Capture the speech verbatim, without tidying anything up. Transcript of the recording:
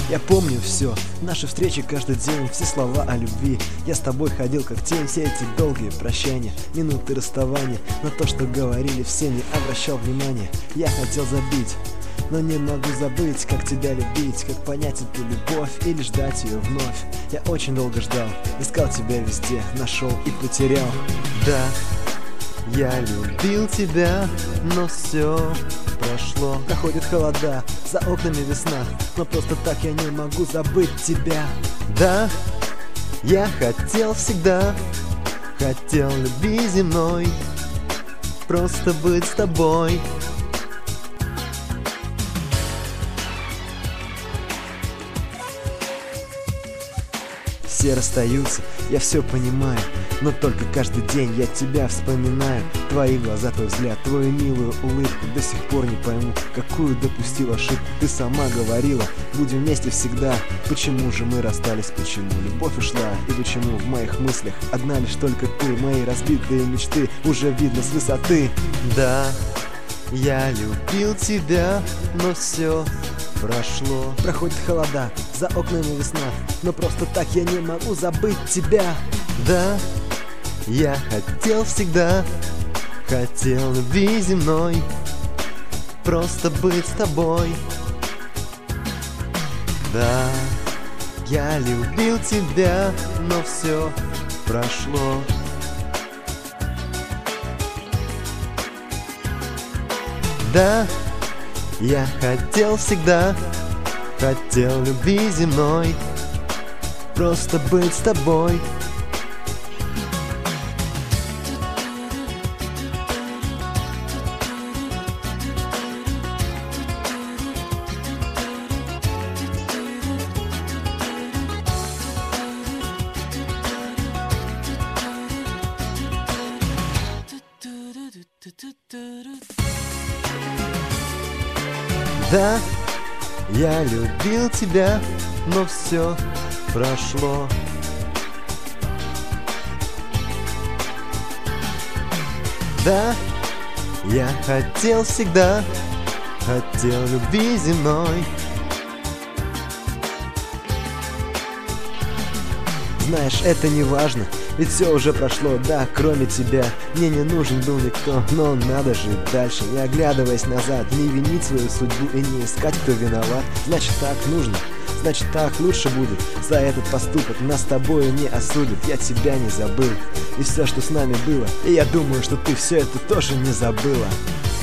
Я помню все, наши встречи каждый день, все слова о любви. Я с тобой ходил как тень, все эти долгие прощания, минуты расставания. На то, что говорили все, не обращал внимания. Я хотел забить, но не могу забыть, как тебя любить, как понять эту любовь или ждать ее вновь. Я очень долго ждал, искал тебя везде, нашел и потерял. Да, я любил тебя, но все прошло. Проходят холода, за окнами весна, но просто так я не могу забыть тебя. Да, я хотел всегда, хотел любви земной, просто быть с тобой. Все расстаются, я все понимаю, но только каждый день я тебя вспоминаю. Твои глаза, твой взгляд, твою милую улыбку. До сих пор не пойму, какую допустил ошибку. Ты сама говорила, будем вместе всегда. Почему же мы расстались, почему любовь ушла? И почему в моих мыслях одна лишь только ты? Мои разбитые мечты уже видно с высоты. Да, я любил тебя, но все прошло. Проходят холода, за окнами весна, но просто так я не могу забыть тебя. Да, я хотел всегда, хотел любви земной, просто быть с тобой. Да, я любил тебя, но все прошло. Да, я хотел всегда, хотел любви земной, просто быть с тобой. Да, я любил тебя, но все прошло. Да, я хотел всегда, хотел любви земной. Знаешь, это не важно, ведь все уже прошло, да, кроме тебя. Мне не нужен был никто, но надо жить дальше, не оглядываясь назад, не винить свою судьбу и не искать, кто виноват. Значит, так нужно, значит, так лучше будет. За этот поступок нас с тобой не осудят. Я тебя не забыл, и все, что с нами было, и я думаю, что ты все это тоже не забыла.